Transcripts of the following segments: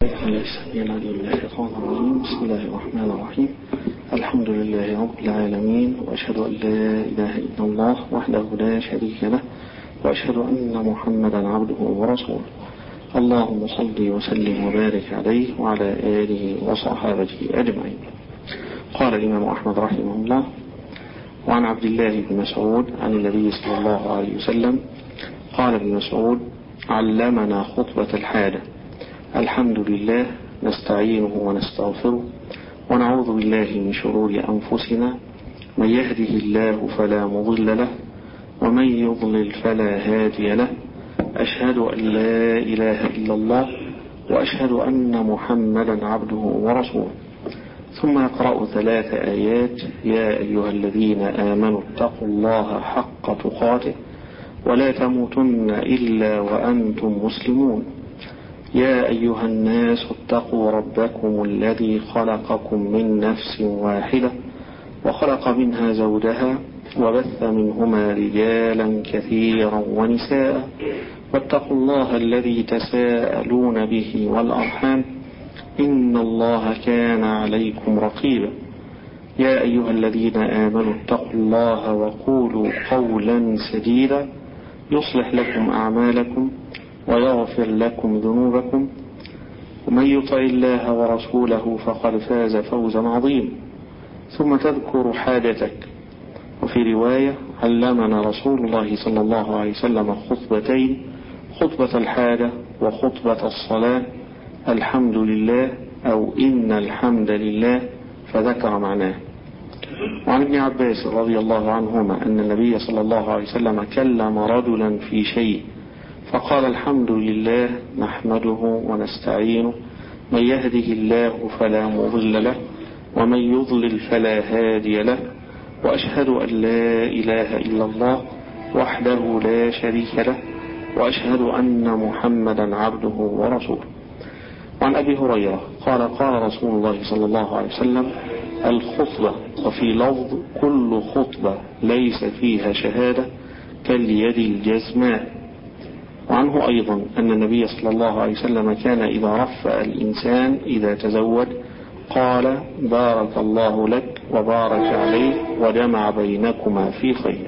بسم الله الرحمن الرحيم. الحمد لله رب العالمين، وأشهد أن لا إله إلا الله وحده لا شريك له، وأشهد أن محمدا عبده ورسوله. اللهم صل وسلم وبارك عليه وعلى آله وصحابته أجمعين. قال الإمام أحمد رحمه الله: وعن عبد الله بن مسعود عن النبي صلى الله عليه وسلم قال ابن مسعود: علمنا خطبة الحاجة: الحمد لله نستعينه ونستغفره ونعوذ بالله من شرور أنفسنا، من يهده الله فلا مضل له ومن يضلل فلا هادي له، أشهد أن لا إله إلا الله وأشهد أن محمدا عبده ورسوله. ثم يقرأ 3 آيات: يا أيها الذين آمنوا اتقوا الله حق تقاته ولا تموتن إلا وأنتم مسلمون. يا أيها الناس اتقوا ربكم الذي خلقكم من نفس واحدة وخلق منها زوجها وبث منهما رجالا كثيرا ونساء، واتقوا الله الذي تساءلون به والأرحام إن الله كان عليكم رقيبا. يا أيها الذين آمنوا اتقوا الله وقولوا قولا سديدا يصلح لكم أعمالكم ويغفر لكم ذنوبكم، ومن يطع الله ورسوله فقد فاز فوزا عظيما. ثم تذكر حاجتك. وفي رواية: علمنا رسول الله صلى الله عليه وسلم خطبتين: خطبة الحاجة وخطبة الصلاة، الحمد لله أو إن الحمد لله، فذكر معناه. وعن ابن عباس رضي الله عنهما أن النبي صلى الله عليه وسلم كلم رجلا في شيء فقال: الحمد لله نحمده ونستعينه، من يهده الله فلا مضل له ومن يضلل فلا هادي له، وأشهد أن لا إله إلا الله وحده لا شريك له، وأشهد أن محمدا عبده ورسوله. وعن أبي هريرة قال: قال رسول الله صلى الله عليه وسلم: الخطبة، وفي لفظ: كل خطبة ليس فيها شهادة كاليد الجزماء. وعنه أيضا أن النبي صلى الله عليه وسلم كان إذا رفع الإنسان إذا تزوج قال: بارك الله لك وبارك عليك وجمع بينكما في خير.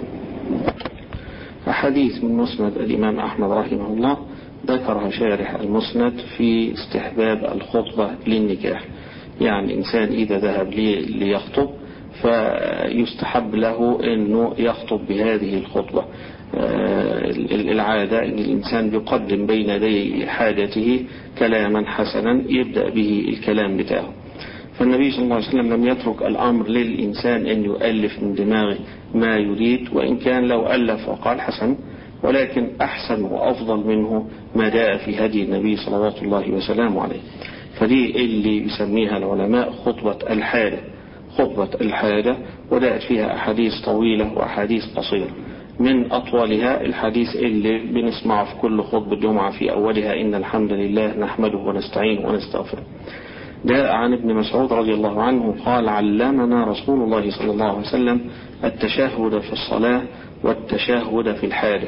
أحاديث من مسند الإمام أحمد رحمه الله ذكرها شارح المسند في استحباب الخطبة للنكاح. يعني إنسان إذا ذهب ليخطب فيستحب له أنه يخطب بهذه الخطبة. العادة أن الإنسان يقدم بين يدي حاجته كلاما حسنا يبدأ به الكلام بتاعه. فالنبي صلى الله عليه وسلم لم يترك الأمر للإنسان أن يؤلف من دماغه ما يريد، وإن كان لو ألف وقال حسن، ولكن أحسن وأفضل منه ما جاء في هدي النبي صلى الله وسلم عليه. فدي اللي يسميها العلماء خطبة الحاجة. خطبة الحاجة وجاءت فيها أحاديث طويلة وأحاديث قصيرة. من أطولها الحديث اللي بنسمعه في كل خطبة جمعة في أولها: إن الحمد لله نحمده ونستعينه ونستغفره. جاء عن ابن مسعود رضي الله عنه قال: علمنا رسول الله صلى الله عليه وسلم التشهد في الصلاة والتشهد في الحاجة.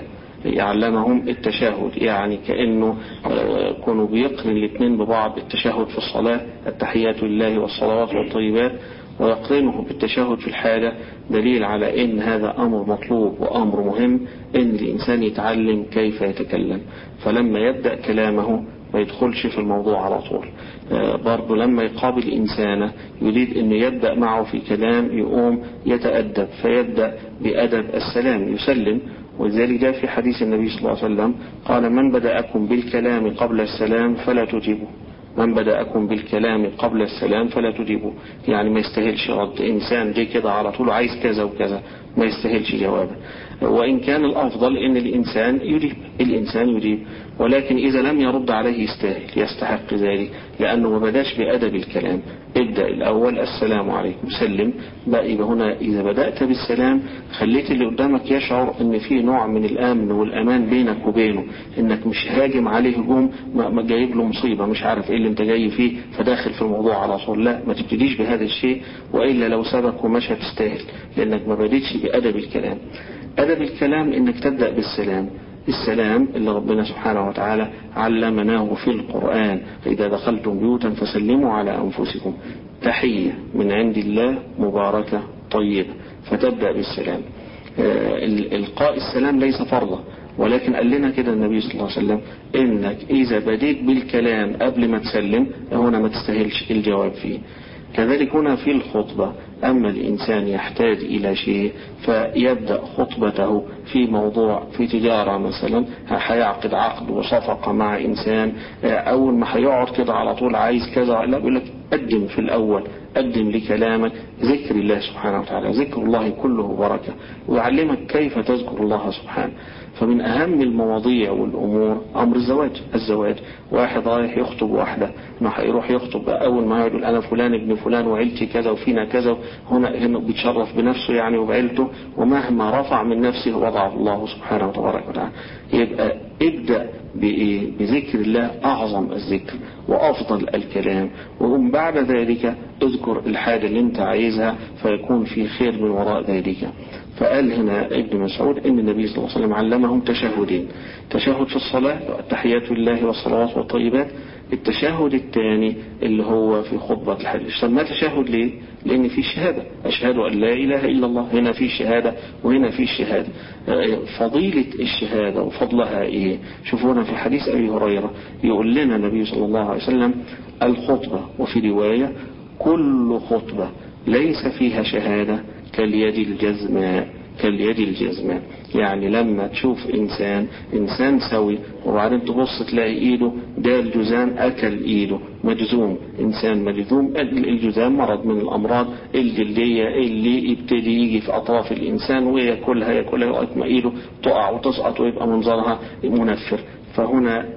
يعلمهم التشهد، يعني كأنه كانوا بيقرن الاثنين ببعض. التشهد في الصلاة التحيات لله والصلوات والطيبات، ويقرنه بالتشهد في الحاجة، دليل على ان هذا امر مطلوب وامر مهم، ان الانسان يتعلم كيف يتكلم. فلما يبدأ كلامه ما يدخلش في الموضوع على طول. برضو لما يقابل إنسانة يريد أن يبدأ معه في كلام يقوم يتأدب، فيبدأ بأدب السلام يسلم. ولذلك جاء في حديث النبي صلى الله عليه وسلم قال: من بدأكم بالكلام قبل السلام فلا تجيبوا. من بدأكم بالكلام قبل السلام فلا تجيبوا، يعني ما يستاهلش رد. إنسان جاي كده على طول عايز كذا وكذا ما يستاهلش جوابا. وإن كان الأفضل إن الإنسان يجيب، ولكن إذا لم يرد عليه يستاهل يستحق ذلك، لأنه ما بداش بأدب الكلام. ابدأ الأول: السلام عليكم، سلم. بقى هنا إذا بدأت بالسلام خليت اللي قدامك يشعر إن في نوع من الأمن والأمان بينك وبينه، إنك مش هاجم عليه هجوم ما جايب له مصيبة مش عارف إيه اللي أنت جاي فيه فداخل في الموضوع على طول. لا، ما تبتديش بهذا الشيء، وإلا لو سبك ومش هتستاهل، لأنك ما بديتش بأدب الكلام. أدب الكلام إنك تبدأ بالسلام. السلام اللي ربنا سبحانه وتعالى علمناه في القرآن: فإذا دخلتم بيوتا فسلموا على أنفسكم تحية من عند الله مباركة طيبة، فتبدأ بالسلام. إلقاء السلام ليس فرضا، ولكن قال لنا كده النبي صلى الله عليه وسلم: إنك إذا بديت بالكلام قبل ما تسلم هنا ما تستاهلش الجواب فيه. كذلك هنا في الخطبة، أما الإنسان يحتاج إلى شيء فيبدأ خطبته في موضوع في تجارة مثلا، هيعقد عقد وصفقة مع إنسان، أول ما هيقعد كده على طول عايز كذا، لا، بيقول لك قدم في الأول، قدم لكلامك ذكر الله سبحانه وتعالى. ذكر الله كله بركة، ويعلمك كيف تذكر الله سبحانه. فمن أهم المواضيع والأمور أمر الزواج. واحد رايح يخطب واحدة، ما هيروح يخطب أول ما يقول أنا فلان ابن فلان وعيلتي كذا وفينا كذا، هنا بيتشرف بنفسه يعني وبعيلته، ومهما رفع من نفسه وضعه الله سبحانه وتعالى. يبقى ابدأ بذكر الله، أعظم الذكر وأفضل الكلام، ومن بعد ذلك اذكر الحاجة اللي انت عايزها فيكون في خير من وراء ذلك. فقال هنا ابن مسعود إن النبي صلى الله عليه وسلم علمهم تشهدين: تشهد في الصلاة التحيات لله والصلوات والطيبات، التشهد الثاني اللي هو في خطبة الحج. سماه تشهد ليه؟ لأن في شهادة، أشهد أن لا إله إلا الله، هنا في شهادة وهنا في شهادة. فضيلة الشهادة وفضلها إيه؟ شوفونا في حديث أبي هريرة يقول لنا النبي صلى الله عليه وسلم: الخطبة، وفي رواية كل خطبة ليس فيها شهادة كاليد الجزماء. يعني لما تشوف إنسان سوي وبعدين تبص تلاقي إيده ده الجزام أكل إيده مجزوم، إنسان مجزوم. الجزام مرض من الأمراض الجلدية اللي يبتدي يجي في أطراف الإنسان ويأكلها لغاية ما إيده تقع وتسقط ويبقى منظرها منفر. فهنا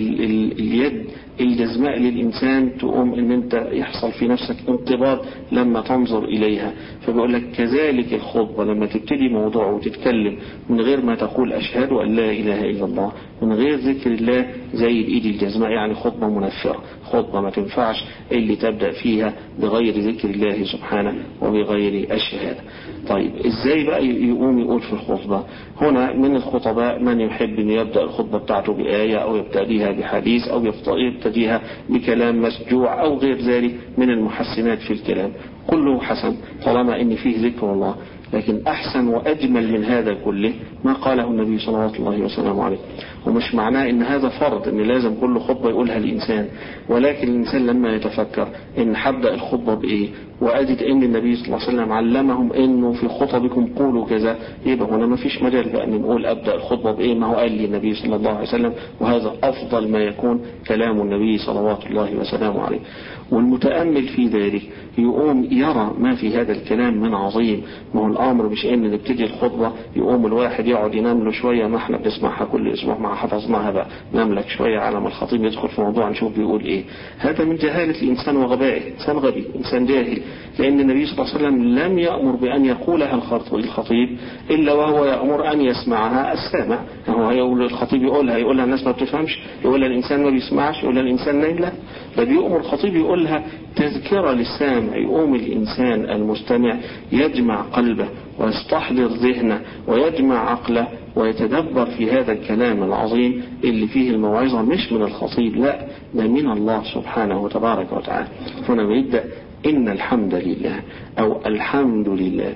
اليد الجزماء للإنسان تقوم ان انت يحصل في نفسك انقباض لما تنظر إليها. فبقول لك كذلك الخطبة لما تبتدي موضوع وتتكلم من غير ما تقول أشهد أن لا إله إلا الله، من غير ذكر الله، زي الإيد الجزماء، يعني خطبة منفرة، خطبة ما تنفعش اللي تبدأ فيها بغير ذكر الله سبحانه وبغير الشهادة. طيب ازاي بقى يقوم يقول في الخطبة؟ هنا من الخطباء من يحب أن يبدأ الخطبة بتاعته بآية، أو يبتديها بحديث، أو يبتديها بكلام مسجوع أو غير ذلك من المحسنات في الكلام. كله حسن طالما ان فيه ذكر الله. لكن أحسن وأجمل من هذا كله ما قاله النبي صلى الله عليه وسلم عليه. ومش معناه ان هذا فرض ان لازم كل خطبة يقولها الإنسان، ولكن الإنسان لما يتفكر ان حبدأ الخطبة بإيه، وأجد ان النبي صلى الله عليه وسلم علمهم انه في خطبكم قولوا كذا، يبقى هنا ما فيش مجال بقى ان نقول أبدأ الخطبة بإيه، ما هو قال لي النبي صلى الله عليه وسلم، وهذا أفضل ما يكون كلام النبي صلوات الله وسلامه عليه. والمتأمل في ذلك يقوم يرى ما في هذا الكلام من عظيم. ما هو الأمر مش ان نبتدي الخطبة يقوم الواحد يقعد ينام له شوية، ما احنا بنسمعها كل اسبوع ما حفظناها بقى، نملك شوية على ما الخطيب يدخل في موضوع نشوف بيقول ايه. هذا من جهالة الإنسان وغبائه، إنسان غبي، إنسان جاهل. لأن النبي صلى الله عليه وسلم لم يأمر بأن يقولها الخطيب إلا وهو يأمر أن يسمعها السامع. هو هيقول الخطيب يقولها الناس ما بتفهمش، يقولها الإنسان ما بيسمعش، يقولها الإنسان نايم، لا، ده بيأمر الخطيب يقولها تذكرة للسامع. يقوم الإنسان المستمع يجمع قلبه ويستحضر ذهنه ويجمع عقله ويتدبر في هذا الكلام العظيم اللي فيه الموعظة، مش من الخطيب، لا، ده من الله سبحانه وتبارك وتعالى. هنا بيبدأ إن الحمد لله أو الحمد لله،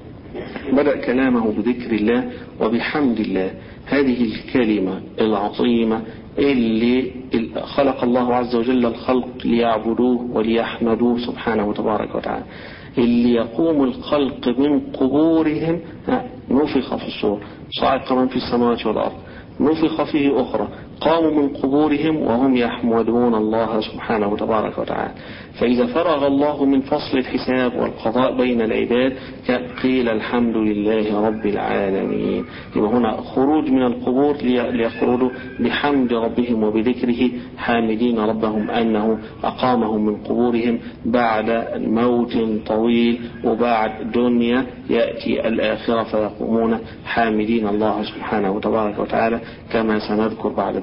بدأ كلامه بذكر الله وبحمد الله. هذه الكلمة العظيمة اللي خلق الله عز وجل الخلق ليعبدوه وليحمدوه سبحانه وتبارك وتعالى، اللي يقوم الخلق من قبورهم. نفخ في الصور صعق من في السماوات والأرض، نفخ فيه أخرى، قاموا من قبورهم وهم يحمدون الله سبحانه وتبارك وتعالى. فإذا فرغ الله من فصل الحساب والقضاء بين العباد قيل الحمد لله رب العالمين. يبقى هنا خروج من القبور ليخرجوا بحمد ربهم وبذكره حامدين ربهم أنه أقامهم من قبورهم بعد موت طويل وبعد دنيا يأتي الآخرة فيقومون حامدين الله سبحانه وتبارك وتعالى، كما سنذكر بعد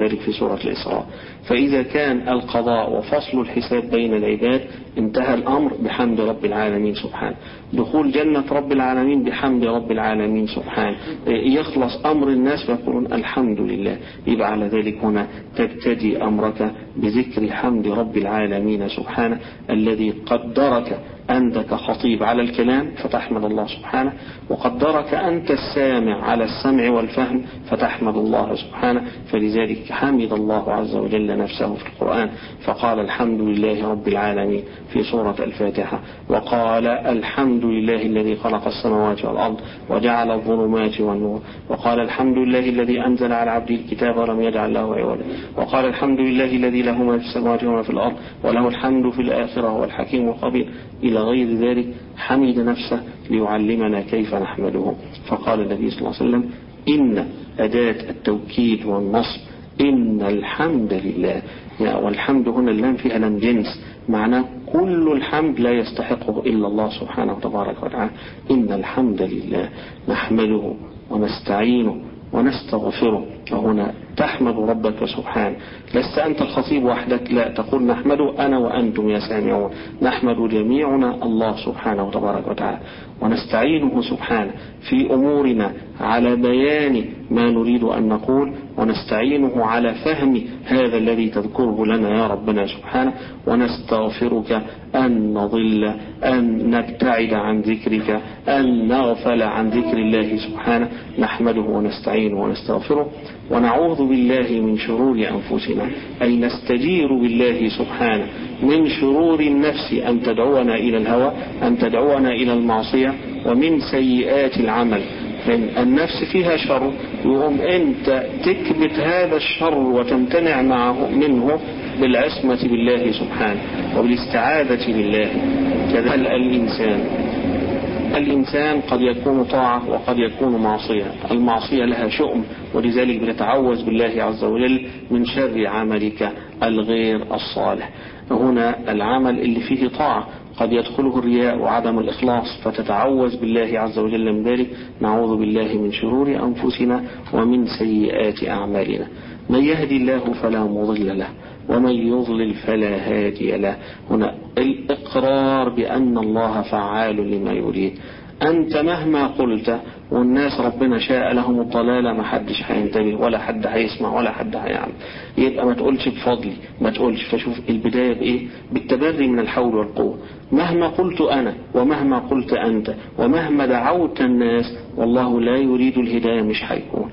ذلك في سورة الإسراء. فإذا كان القضاء وفصل الحساب بين العباد انتهى الأمر بحمد رب العالمين سبحانه، دخول جنة رب العالمين بحمد رب العالمين سبحانه، يخلص أمر الناس فيقولون الحمد لله. يبقى على ذلك هنا تبتدي أمرك بذكر حمد رب العالمين سبحانه الذي قدرك أنت كخطيب على الكلام فتحمد الله سبحانه، وقدرك أنت السامع على السمع والفهم فتحمد الله سبحانه. فلذلك حمد الله عز وجل نفسه في القرآن فقال الحمد لله رب العالمين في سورة الفاتحة، وقال الحمد لله الذي خلق السماوات والأرض وجعل الظلمات والنور، وقال الحمد لله الذي أنزل على عبده الكتاب ولم يجعل له عوجا، وقال الحمد لله الذي له ما في السماوات وما في الأرض وله الحمد في الآخرة هو الحكيم الخبير إلى غير ذلك. حمد نفسه ليعلمنا كيف نحمده. فقال النبي صلى الله عليه وسلم إن أداة التوكيد والنصب إن الحمد لله، والحمد هنا اللام فيها لام جنس، معناه كل الحمد لا يستحقه إلا الله سبحانه وتبارك وتعالى. إن الحمد لله نحمده ونستعينه ونستغفره. وهنا تحمد ربك سبحانه، لست أنت الخطيب وحدك، لا، تقول نحمده أنا وأنتم يا سامعون، نحمد جميعنا الله سبحانه وتبارك وتعالى، ونستعينه سبحانه في أمورنا على بيان ما نريد أن نقول، ونستعينه على فهم هذا الذي تذكره لنا يا ربنا سبحانه، ونستغفرك أن نضل، أن نبتعد عن ذكرك، أن نغفل عن ذكر الله سبحانه. نحمده ونستعينه ونستغفره، ونعوذ بالله من شرور أنفسنا، أي نستجير بالله سبحانه من شرور النفس أن تدعونا إلى الهوى، أن تدعونا إلى المعصية، ومن سيئات العمل. النفس فيها شر، يقوم أنت تكبت هذا الشر وتمتنع منه بالعصمة بالله سبحانه وبالاستعاذة بالله. كذلك الإنسان قد يكون طاعة وقد يكون معصية، المعصية لها شؤم، ولذلك بنتعوذ بالله عز وجل من شر عملك الغير الصالح. هنا العمل اللي فيه طاعة قد يدخله الرياء وعدم الإخلاص، فتتعوذ بالله عز وجل من ذلك. نعوذ بالله من شرور أنفسنا ومن سيئات أعمالنا، من يهدي الله فلا مضل له ومن يضلل فلا هادي له. هنا الإقرار بأن الله فعال لما يريد. أنت مهما قلت والناس ربنا شاء لهم الضلالة، ما حدش هينتبه ولا حد هيسمع ولا حد هيعمل، يبقى ما تقولش بفضلي، ما تقولش. فشوف البداية بإيه؟ بالتبري من الحول والقوة. مهما قلت أنا ومهما قلت أنت ومهما دعوت الناس والله لا يريد الهداية مش هيكون.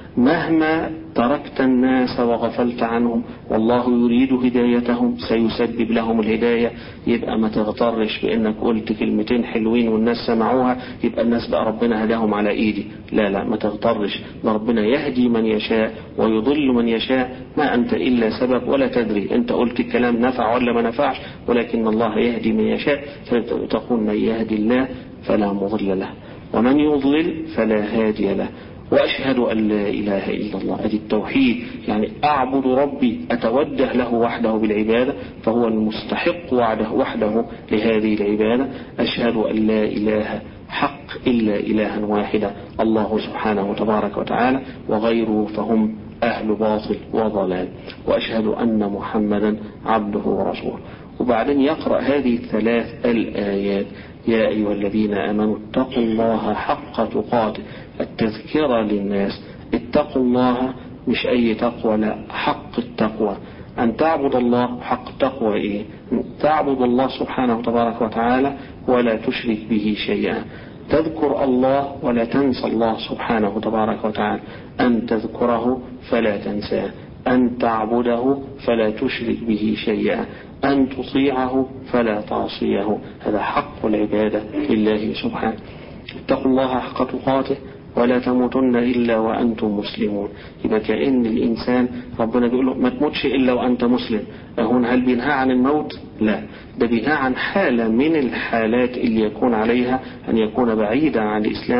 مهما تركت الناس وغفلت عنهم والله يريد هدايتهم سيسبب لهم الهداية. يبقى ما تغترش بأنك قلت كلمتين حلوين والناس سمعوها يبقى الناس بقى ربنا هداهم على إيدي. لا ما تغترش، ربنا يهدي من يشاء ويضل من يشاء، ما أنت إلا سبب ولا تدري أنت قلت الكلام نفع ولا ما نفعش، ولكن الله يهدي من يشاء. فتقول من يهدي الله فلا مضل له ومن يضلل فلا هادي له. وأشهد أن لا إله إلا الله، أدي التوحيد، يعني أعبد ربي أتوجه له وحده بالعبادة، فهو المستحق وحده لهذه العبادة. أشهد أن لا إله حق إلا إلها واحدا الله سبحانه وتبارك وتعالى، وغيره فهم أهل باطل وضلال. وأشهد أن محمدا عبده ورسوله. وبعدين يقرأ هذه الثلاث الآيات: يا أيها الذين آمنوا اتقوا الله حق تقاته، التذكرة للناس. اتقوا الله مش أي تقوى، لا، حق التقوى. أن تعبد الله حق تقوى إيه؟ تعبد الله سبحانه وتبارك وتعالى ولا تشرك به شيئا، تذكر الله ولا تنسى الله سبحانه وتبارك وتعالى، أن تذكره فلا تنساه، أن تعبده فلا تشرك به شيئا، أن تطيعه فلا تعصيه. هذا حق العبادة لله سبحانه. اتقوا الله حق تقاته ولا تموتن إلا وأنتم مسلمون. يبقى كأن الإنسان ربنا بيقول له ما تموتش إلا وأنت مسلم. هل بينهى عن الموت؟ لا، ده بينهى عن حالة من الحالات اللي يكون عليها أن يكون بعيدا عن الإسلام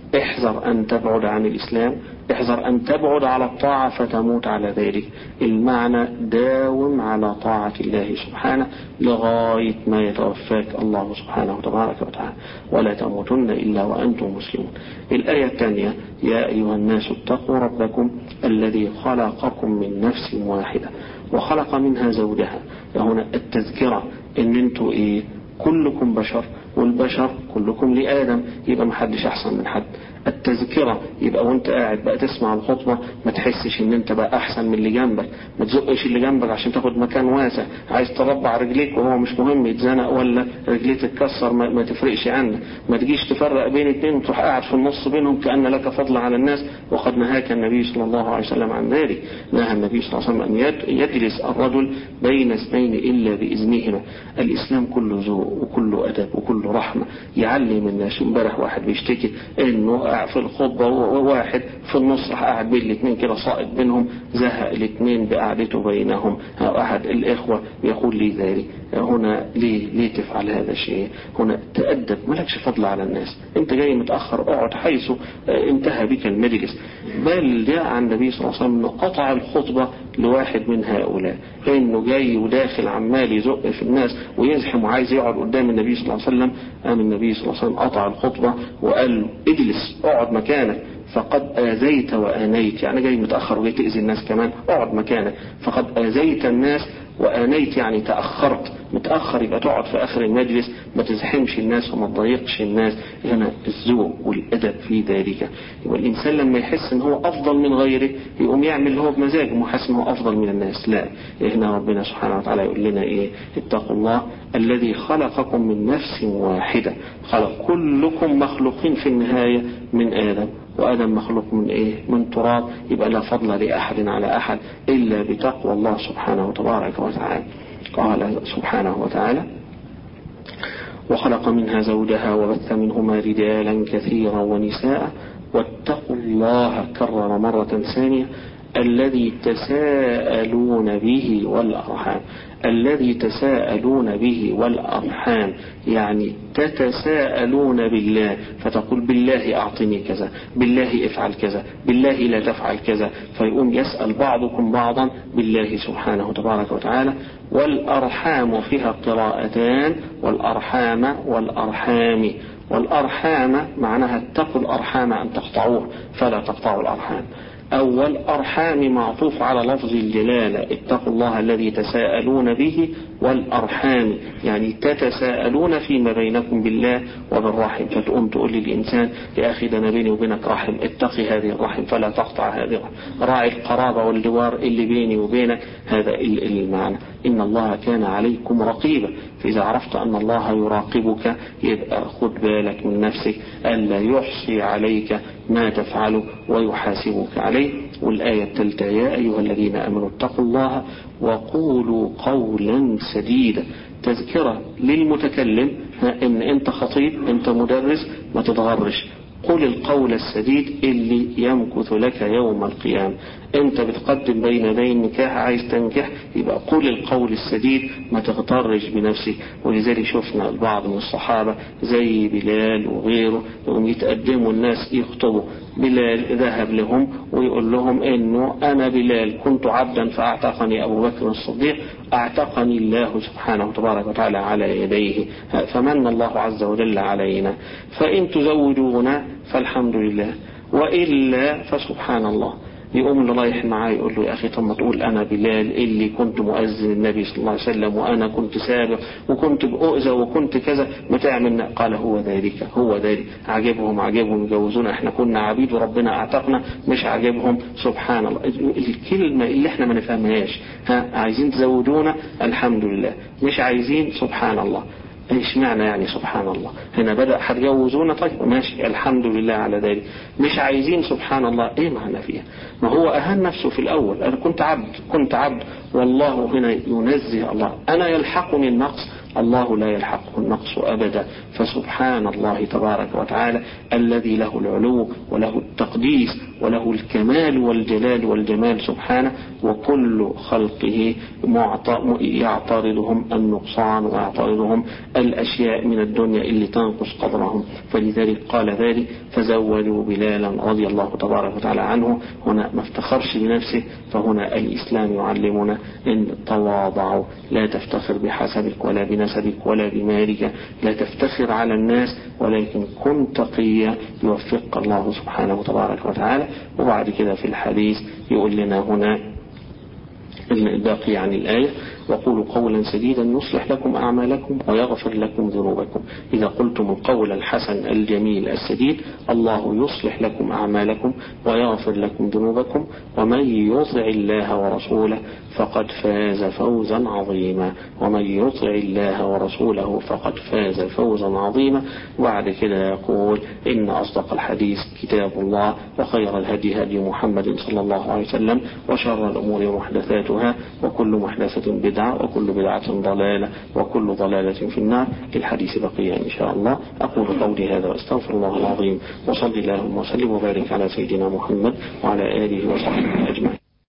احذر أن تبعد عن الإسلام، احذر أن تبعد على الطاعة فتموت على ذلك. المعنى داوم على طاعة الله سبحانه لغاية ما يتوفاك الله سبحانه وتبارك وتعالى، ولا تموتن إلا وأنتم مسلمون. الآية الثانية: يا أيها الناس اتقوا ربكم الذي خلقكم من نفس واحدة وخلق منها زوجها. فهنا التذكرة إن انتوا كلكم بشر، والبشر كلكم لآدم، يبقى محدش أحسن من حد. التذكرة يبقى وانت قاعد بقى تسمع الخطبة ما تحسش ان انت بقى احسن من اللي جنبك، ما تزقش اللي جنبك عشان تاخد مكان واسع. عايز تربع رجليك وهو مش مهم يتزنق ولا رجليه تتكسر، ما تفرقش عنك. ما تجيش تفرق بين اتنين وتروح قاعد في النص بينهم كأن لك فضل على الناس، وقد نهاك النبي صلى الله عليه وسلم عن ذلك. نهى النبي صلى الله عليه وسلم أن يجلس الرجل بين اثنين إلا بإذنهما. الإسلام كله ذوق وكله أدب وكله رحمة، يعلم الناس. امبارح واحد بيشتكي انه في الخطبة وواحد في النص قاعد بين الاثنين كده صائد بينهم، زهق الاثنين بقعدته بينهم. أحد الإخوة يقول لي ذلك: هنا ليه تفعل هذا الشيء؟ هنا تأدب، ملكش فضل على الناس، انت جاي متأخر، اقعد حيث انتهى بك المجلس. بل جاء عن النبي صلى الله عليه وسلم انه قطع الخطبة لواحد من هؤلاء، انه جاي وداخل عمال يزق في الناس ويزحم وعايز يقعد قدام النبي صلى الله عليه وسلم. قام النبي صلى الله عليه وسلم قطع الخطبة وقال له: اجلس، اقعد مكانك، فقد آذيت وآنيت. يعني جاي متأخر وجاي تأذي الناس كمان، اقعد مكانك. فقد آذيت الناس وآنيت يعني تأخرت. متأخر يبقى تقعد في آخر المجلس، ما تزحمش الناس وما تضايقش الناس. هنا الذوق والأدب في ذلك. يبقى الإنسان لما يحس ان هو أفضل من غيره يقوم يعمل اللي هو بمزاجه وحاسس ان هو أفضل من الناس. لا، هنا ربنا سبحانه وتعالى يقول لنا اتقوا الله الذي خلقكم من نفس واحدة. خلق كلكم مخلوقين في النهاية من آدم، وآدم مخلوق من من تراب. يبقى لا فضل لأحد على أحد إلا بتقوى الله سبحانه وتبارك وتعالى. قال سبحانه وتعالى: وخلق منها زوجها وبث منهما رجالا كثيرا ونساء واتقوا الله. كرر مرة ثانية: الذي تساءلون به والأرحام. الذي تساءلون به والأرحام يعني تتساءلون بالله، فتقول: بالله أعطني كذا، بالله افعل كذا، بالله لا تفعل كذا. فيقوم يسأل بعضكم بعضا بالله سبحانه وتبارك وتعالى. والأرحام فيها قراءتان: والأرحام والأرحام. والأرحام معناها اتقوا الأرحام أن تقطعوه فلا تقطعوا الأرحام. أول أرحام معطوف على لفظ الجلالة: اتقوا الله الذي تساءلون به والأرحام، يعني تتساءلون فيما بينكم بالله وبالرحم. فتقوم تقول للإنسان: يا أخي ده أنا بيني وبينك رحم، اتقي هذه الرحم فلا تقطع هذه الرحم، راعي القرابة والجوار اللي بيني وبينك. هذا المعنى. إن الله كان عليكم رقيبا. فإذا عرفت أن الله يراقبك يبقى خد بالك من نفسك ألا يحصي عليك ما تفعله ويحاسبك عليه. والآية الثالثة: يا أيها الذين آمنوا اتقوا الله وقولوا قولا سديدا. تذكرة للمتكلم، إن أنت خطيب، أنت مدرس، ما تتغرش. قل القول السديد اللي يمكث لك يوم القيامة. انت بتقدم بين يدي النكاح، عايز تنكح، يبقى قل القول السديد، ما تغترش بنفسك. ولذلك شفنا البعض من الصحابة زي بلال وغيره يقوم يتقدموا الناس يخطبوا. بلال ذهب لهم ويقول لهم: انه انا بلال كنت عبدا فاعتقني ابو بكر الصديق، اعتقني الله سبحانه وتبارك وتعالى على يديه، فمن الله عز وجل علينا. فان تزوجونا فالحمد لله، وإلا فسبحان الله. يقوم اللي رايح معاه يقول له: يا أخي طب ما تقول أنا بلال اللي كنت مؤذن النبي صلى الله عليه وسلم، وأنا كنت سابق وكنت بأؤذى وكنت كذا، ما تعملنا؟ قال: هو ذلك هو ذلك. عجبهم يجوزونا، احنا كنا عبيد وربنا اعتقنا. مش عجبهم، سبحان الله. الكلمة اللي احنا ما نفهمهاش، عايزين تزوجونا الحمد لله، مش عايزين سبحان الله. ايش معنى يعني سبحان الله؟ هنا بدأ هتجوزونا، طيب ماشي الحمد لله على ذلك. مش عايزين سبحان الله، ايه معنى فيها؟ ما هو اهان نفسه في الاول، انا كنت عبد والله هنا ينزه الله. انا يلحقني النقص الله لا يلحقه النقص أبدا. فسبحان الله تبارك وتعالى الذي له العلو وله التقديس وله الكمال والجلال والجمال سبحانه، وكل خلقه يعترضهم النقصان ويعترضهم الأشياء من الدنيا اللي تنقص قدرهم. فلذلك قال ذلك فزودوا بلالا رضي الله تبارك وتعالى عنه. هنا ما افتخرش بنفسه، فهنا الإسلام يعلمنا إن تواضعوا، لا تفتخر بحسبك ولا بنسبك ولا بمالك، لا تفتخر على الناس، ولكن كن تقيا يوفقك الله سبحانه تبارك وتعالى. وبعد كده في الحديث يقول لنا هنا الباقي عن الآية: وقولوا قولا سديدا يصلح لكم أعمالكم ويغفر لكم ذنوبكم. إذا قلتم القول الحسن الجميل السديد الله يصلح لكم أعمالكم ويغفر لكم ذنوبكم، ومن يطع الله ورسوله فقد فاز فوزا عظيما. ومن يطع الله ورسوله فقد فاز فوزا عظيما. وبعد كده يقول: إن أصدق الحديث كتاب الله، وخير الهدي هدي محمد صلى الله عليه وسلم، وشر الأمور محدثاتها، وكل محدثة بدعة، وكل بدعة ضلالة، وكل ضلالة في النار. الحديث بقية إن شاء الله. أقول قولي هذا وأستغفر الله العظيم، وصلي اللهم وسلم وبارك على سيدنا محمد وعلى آله وصحبه أجمعين.